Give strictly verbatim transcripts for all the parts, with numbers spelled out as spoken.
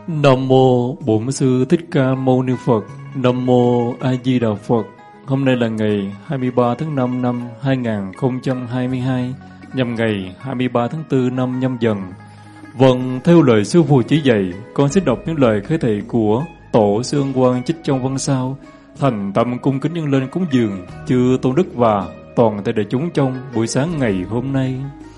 Nam mô Bổn Sư Thích Ca Mâu Ni Phật. Nam mô A Di Đà Phật. Hôm nay là ngày hai mươi ba tháng năm năm hai nghìn không trăm hai mươi hai, nhằm ngày hai mươi ba tháng tư năm Nhâm Dần. Vâng, theo lời sư phụ chỉ dạy, con sẽ đọc những lời khế thị của Tổ sư Ân Quang trích trong văn sao, thành tâm cung kính nhân lên cúng dường chư tôn đức và toàn thể đại chúng trong buổi sáng ngày hôm nay.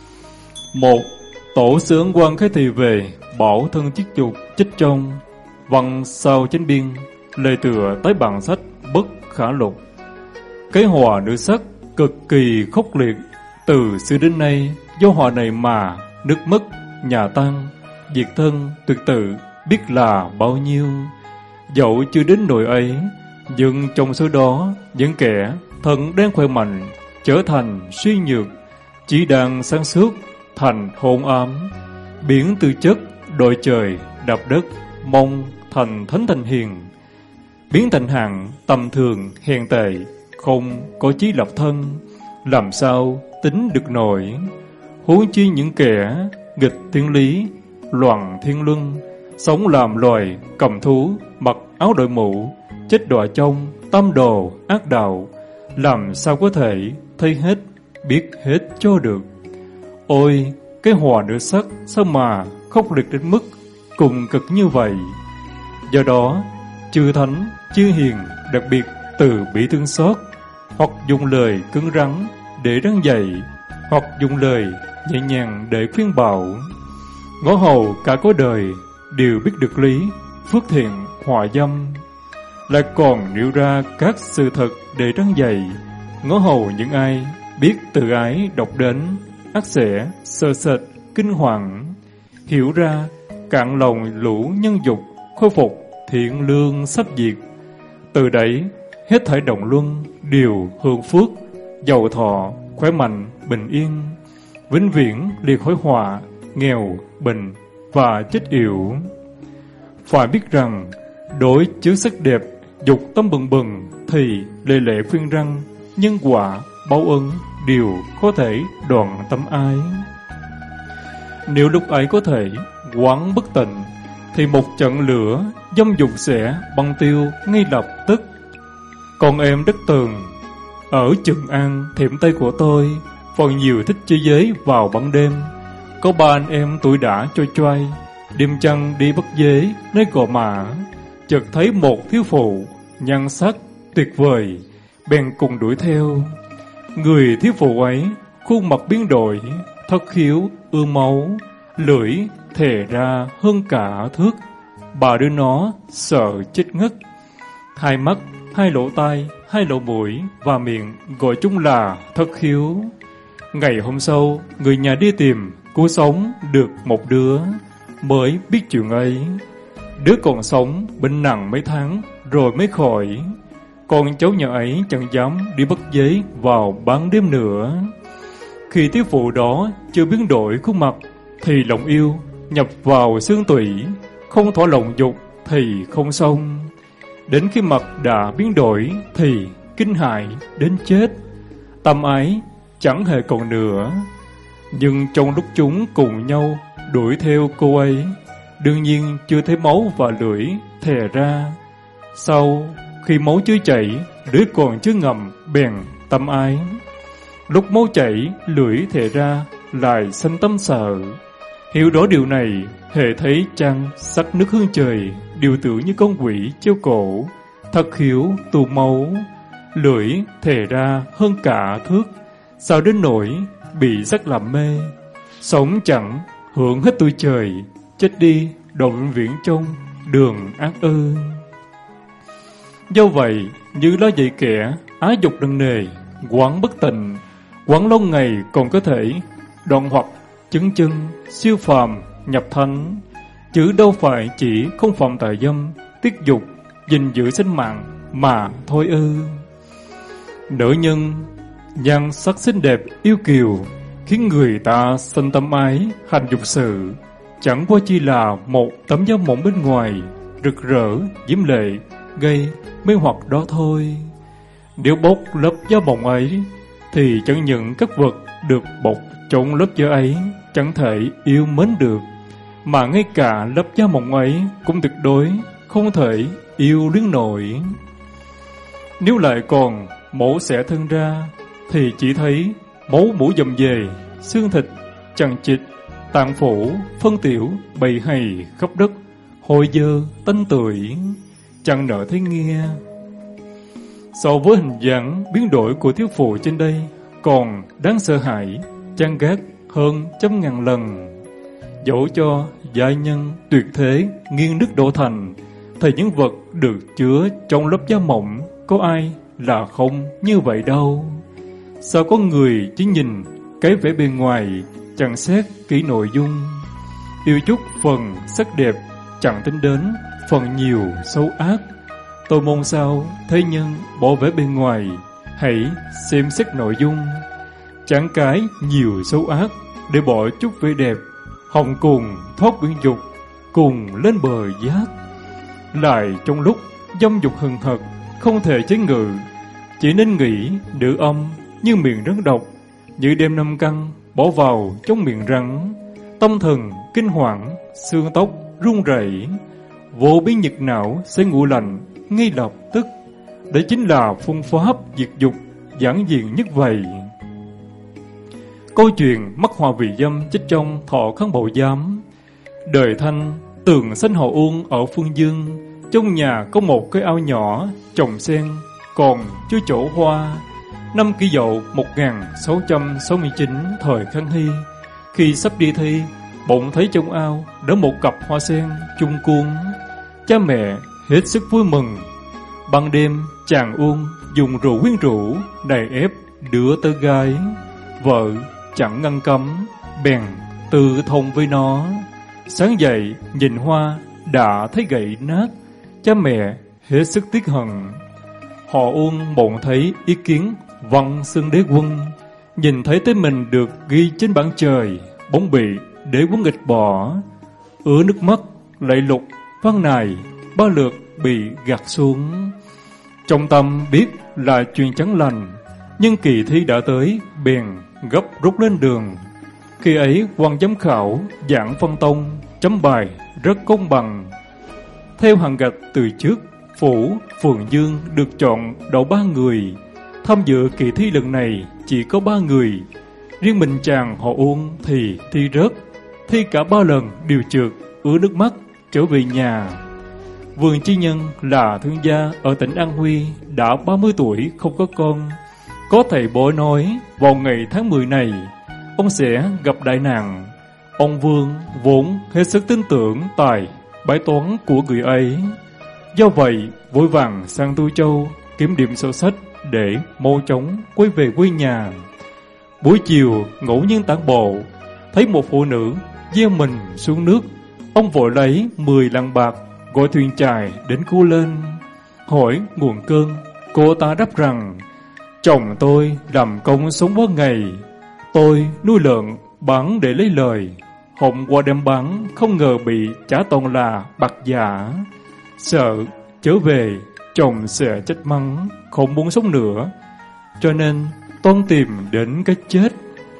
Một, Tổ sư Ân Quang khế thị về bảo thân chiết dục trích trong văn sao chánh biên, lời tựa tới bản sách bất khả lục. Cái họa nữ sắc cực kỳ khốc liệt, từ xưa đến nay do họa này mà nước mất, nhà tan, diệt thân, tuyệt tự biết là bao nhiêu. Dẫu chưa đến nỗi ấy, nhưng trong số đó những kẻ thân đang khỏe mạnh trở thành suy nhược, chỉ đang sáng suốt thành hôn ám, biến từ chất đội trời đạp đất, mong thành thánh thành hiền, biến thành hạng tầm thường hèn tệ, không có chí lập thân, làm sao tính được nổi. Huống chi những kẻ nghịch thiên lý, loạn thiên luân, sống làm loài cầm thú, mặc áo đội mũ, chết đọa trong tam đồ ác đạo, làm sao có thể thấy hết, biết hết cho được. Ôi, cái họa nữ sắc sao mà khốc liệt đến mức cùng cực như vậy. Do đó, chư thánh, chư hiền đặc biệt từ bi thương xót, hoặc dùng lời cứng rắn để răn dạy, hoặc dùng lời nhẹ nhàng để khuyên bảo. Ngõ hầu cả có đời đều biết được lý, phước thiện, họa dâm, lại còn nêu ra các sự thật để răn dạy. Ngõ hầu những ai biết tự ái độc đến, ắt sẽ sơ sệt, kinh hoàng, hiểu ra cạn lòng lũ nhân dục, khôi phục thiện lương sắp diệt. Từ đấy hết thảy động luân đều hưởng phước, giàu thọ, khỏe mạnh, bình yên, vĩnh viễn liệt khỏi họa, nghèo, bệnh và chết yểu. Phải biết rằng đối chứa sắc đẹp, dục tâm bừng bừng thì lệ lệ khuyên răng, nhân quả, báo ân đều có thể đoạn tâm ái. Nếu lúc ấy có thể quán bất tịnh, thì một trận lửa dâm dục sẽ băng tiêu ngay lập tức. Còn em đất tường, ở Trường An thiểm Tây của tôi, phần nhiều thích chơi giới vào ban đêm. Có ba anh em tuổi đã trôi choai, đêm trăng đi bắt dế nơi Gò Mã, chợt thấy một thiếu phụ nhan sắc tuyệt vời, bèn cùng đuổi theo. Người thiếu phụ ấy khuôn mặt biến đổi, thất khiếu ương máu, lưỡi thè ra hơn cả thước. Bà đưa nó sợ chết ngất. Hai mắt, hai lỗ tai, hai lỗ mũi và miệng gọi chung là thất khiếu. Ngày hôm sau, người nhà đi tìm, cứu sống được một đứa, mới biết chuyện ấy. Đứa còn sống bệnh nặng mấy tháng rồi mới khỏi. Con cháu nhà ấy chẳng dám đi bắt dế vào ban đêm nữa. Khi thiếu phụ đó chưa biến đổi khuôn mặt thì lòng yêu nhập vào xương tủy, không thỏa lòng dục thì không xong. Đến khi mặt đã biến đổi thì kinh hại đến chết, tâm ái chẳng hề còn nữa. Nhưng trong lúc chúng cùng nhau đuổi theo cô ấy, đương nhiên chưa thấy máu và lưỡi thè ra. Sau khi máu chưa chảy, lưỡi còn chưa ngầm, bèn tâm ái. Lúc máu chảy, lưỡi thè ra, lại sanh tâm sợ. Hiểu rõ điều này, hễ thấy trăng sắc nước hương trời, đều tưởng như con quỷ treo cổ, thất khiếu tù máu, lưỡi thè ra hơn cả thước. Sao đến nỗi bị sắc làm mê, sống chẳng hưởng hết tuổi trời, chết đi đoạn vĩnh viễn trong đường ác ư. Do vậy, như lá dạy kẻ ái dục nặng nề, quán bất tịnh, quán lâu ngày còn có thể đoạn hoặc chứng chân siêu phàm nhập thánh, chứ đâu phải chỉ không phạm tà dâm, tiết dục, gìn giữ sinh mạng mà thôi ư. Nữ nhân nhan sắc xinh đẹp yêu kiều, khiến người ta sanh tâm ái hành dục sự, chẳng qua chỉ là một tấm da mỏng bên ngoài, rực rỡ diễm lệ, gây mê hoặc đó thôi. Nếu bóc lớp da mỏng ấy, thì chẳng những các vật được bọc trong lớp da ấy chẳng thể yêu mến được, mà ngay cả lớp da mỏng ấy cũng tuyệt đối không thể yêu luyến nổi. Nếu lại còn mổ xẻ thân ra, thì chỉ thấy máu mũ dầm về, xương thịt, chằng chịt, tạng phủ, phân tiểu, bầy hầy khắp đất, hôi dơ, tanh tưởi, chẳng nỡ thấy nghe. So với hình dáng biến đổi của thiếu phụ trên đây, còn đáng sợ hãi, chán ghét hơn trăm ngàn lần. Dẫu cho giai nhân tuyệt thế nghiêng nước đổ thành, thì những vật được chứa trong lớp da mỏng có ai là không như vậy đâu. Sao có người chỉ nhìn cái vẻ bề ngoài, chẳng xét kỹ nội dung, yêu chút phần sắc đẹp, chẳng tính đến phần nhiều xấu ác. Tôi mong sao thế nhân bỏ vẻ bề ngoài, hãy xem xét nội dung. Chẳng cái nhiều xấu ác để bỏ chút vẻ đẹp, hồng cùng thoát quyến dục, cùng lên bờ giác. Lại trong lúc dâm dục hừng hực, không thể chế ngự, chỉ nên nghĩ nữ âm như miệng rắn độc, như đem năm căn bỏ vào trong miệng rắn. Tâm thần kinh hoàng, xương tóc run rẩy, vô biến nhiệt não sẽ ngủ lạnh ngay lập tức. Đấy chính là phương pháp diệt dục giản dị nhất vậy. Câu chuyện mắc họa vì dâm chết trong Thọ Kháng Bậu Giám. Đời Thanh, tường xanh họ Uông ở Phương Dương, trong nhà có một cái ao nhỏ trồng sen, còn chưa chỗ hoa. Năm Kỷ Dậu một nghìn sáu trăm sáu mươi chín thời Khang Hy, khi sắp đi thi, bỗng thấy trong ao đỡ một cặp hoa sen chung cuốn. Cha mẹ hết sức vui mừng. Ban đêm, chàng Uông dùng rượu quyến rũ đày ép đứa tơ gái. Vợ chẳng ngăn cấm, bèn tự thông với nó. Sáng dậy nhìn hoa đã thấy gãy nát, cha mẹ hết sức tiếc hận. Họ Uông bỗng thấy ý kiến Văn Xưng Đế Quân, nhìn thấy tên mình được ghi trên bảng trời, bỗng bị đế quân nghịch bỏ. Ứa nước mắt lạy lục văn này ba lượt bị gạt xuống. Trong tâm biết là chuyện chẳng lành, nhưng kỳ thi đã tới, bèn gấp rút lên đường. Khi ấy quan giám khảo giảng phân tông, chấm bài rất công bằng. Theo hàng gạch từ trước, phủ Phường Dương được chọn đậu ba người. Tham dự kỳ thi lần này chỉ có ba người. Riêng mình chàng họ Uông thì thi rớt, thi cả ba lần đều trượt, ứa nước mắt trở về nhà. Vườn Chi Nhân là thương gia ở tỉnh An Huy, đã ba mươi tuổi không có con. Có thầy bói nói vào ngày tháng mười này ông sẽ gặp đại nạn. Ông Vương vốn hết sức tin tưởng tài bái toán của người ấy, do vậy vội vàng sang Tu Châu kiểm điểm sổ sách để mau chóng quay về quê nhà. Buổi chiều ngẫu nhiên tản bộ, thấy một phụ nữ gieo mình xuống nước. Ông vội lấy mười lạng bạc gọi thuyền chài đến cứu lên. Hỏi nguồn cơn, cô ta đáp rằng: chồng tôi làm công sống quá ngày, tôi nuôi lợn bán để lấy lời. Hôm qua đem bán không ngờ bị trả toàn là bạc giả. Sợ trở về chồng sẽ trách mắng, không muốn sống nữa, cho nên toan tìm đến cái chết.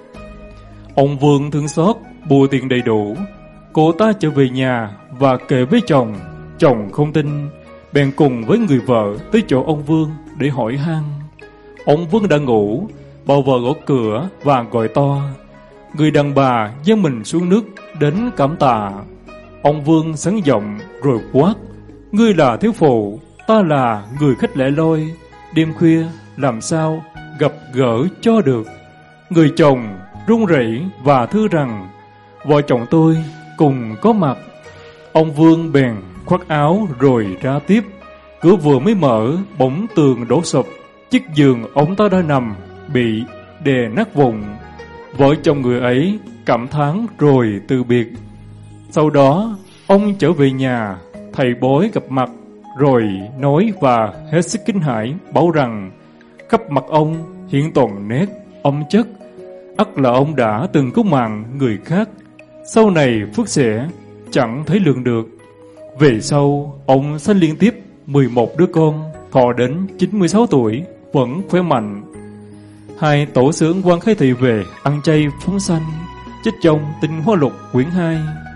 Ông Vương thương xót, bù tiền đầy đủ. Cô ta trở về nhà và kể với chồng. Chồng không tin, bèn cùng với người vợ tới chỗ ông Vương để hỏi han. Ông Vương đã ngủ, bảo vợ gõ cửa và gọi to. Người đàn bà gieo mình xuống nước đến cảm tạ. Ông Vương sắn giọng rồi quát: ngươi là thiếu phụ, ta là người khách lẻ loi, đêm khuya làm sao gặp gỡ cho được. Người chồng run rẩy và thưa rằng: vợ chồng tôi cùng có mặt. Ông Vương bèn khoác áo rồi ra tiếp. Cửa vừa mới mở, bỗng tường đổ sụp, chiếc giường ông ta đã nằm bị đè nát vụn. Vợ chồng người ấy cảm thán rồi từ biệt. Sau đó ông trở về nhà, thầy bói gặp mặt rồi nói và hết sức kinh hãi, bảo rằng khắp mặt ông hiện toàn nét âm chất, ắt là ông đã từng cứu mạng người khác, sau này phước sẽ chẳng thấy lượng được. Về sau ông sanh liên tiếp mười một đứa con, thọ đến chín mươi sáu tuổi vẫn khỏe mạnh. Hai tổ xướng Quan Khai Thị về ăn chay phóng sanh, trích trong Tinh Hoa Lục quyển hai.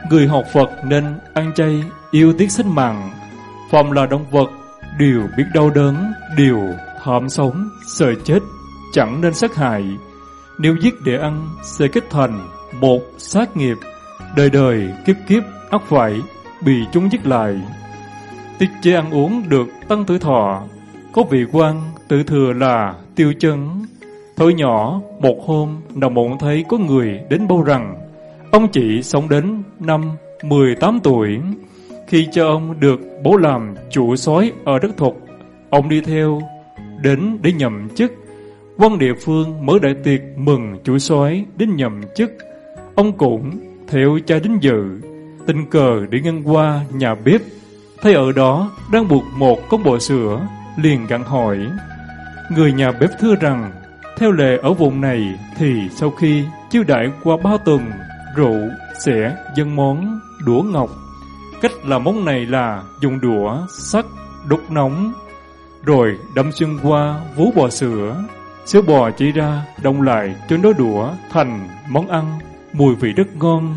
Người học Phật nên ăn chay, yêu tiếc sinh mạng. Phàm là động vật đều biết đau đớn, đều tham sống, sợ chết, chẳng nên sát hại. Nếu giết để ăn sẽ kết thành một sát nghiệp, đời đời kiếp kiếp ắt phải bị chúng giết lại. Tiết chế ăn uống được tăng tuổi thọ. Có vị quan tự thừa là Tiêu Chấn. Thời nhỏ một hôm nằm mộng thấy có người đến báo rằng ông chị sống đến năm mười tám tuổi. Khi cho ông được bố làm chủ soái ở đất Thục, ông đi theo đến để nhậm chức. Quan địa phương mở đại tiệc mừng chủ soái đến nhậm chức. Ông cũng theo cha đến dự. Tình cờ đi ngang qua nhà bếp, thấy ở đó đang buộc một con bò sữa, liền gặng hỏi. Người nhà bếp thưa rằng theo lệ ở vùng này thì sau khi chiêu đãi qua ba tuần, rượu sẽ dâng món đũa ngọc. Cách làm món này là dùng đũa sắt đốt nóng, rồi đâm xuyên qua vú bò sữa. Sữa bò chỉ ra đông lại trên đó đũa thành món ăn, mùi vị rất ngon.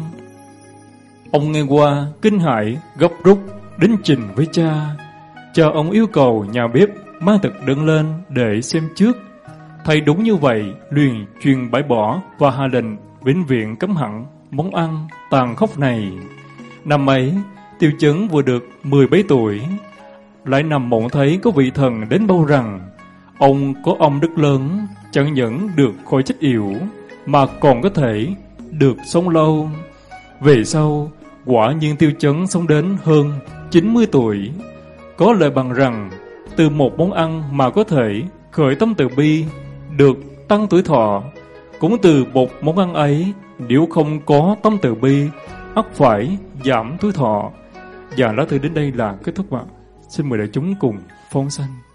Ông nghe qua kinh hãi gấp rút đến trình với cha. Cha ông yêu cầu nhà bếp mang thực đơn lên để xem trước. Thấy đúng như vậy, liền truyền bãi bỏ và hạ lệnh vĩnh viễn cấm hẳn món ăn tàn khốc này. Năm ấy, Tiêu Chấn vừa được mười bảy tuổi, lại nằm mộng thấy có vị thần đến báo rằng ông có ông đức lớn, chẳng những được khỏi chết yểu mà còn có thể được sống lâu. Về sau, quả nhiên Tiêu Chấn sống đến hơn chín mươi tuổi. Có lời bằng rằng từ một món ăn mà có thể khởi tâm từ bi, được tăng tuổi thọ. Cũng từ một món ăn ấy, nếu không có tâm từ bi, ắt phải giảm tuổi thọ. Và lá thư đến đây là kết thúc ạ. Xin mời đại chúng cùng phóng sanh.